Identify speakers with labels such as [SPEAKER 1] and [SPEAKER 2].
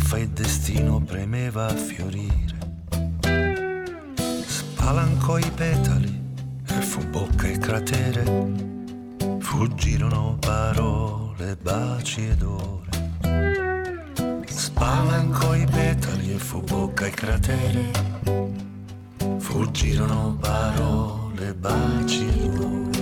[SPEAKER 1] stuffa il destino premeva a fiorire. Spalancò i petali e fu bocca il cratere. Fuggirono parole, baci ed ore. Spalancò i petali e fu bocca il cratere. Fuggirono parole, baci ed ore.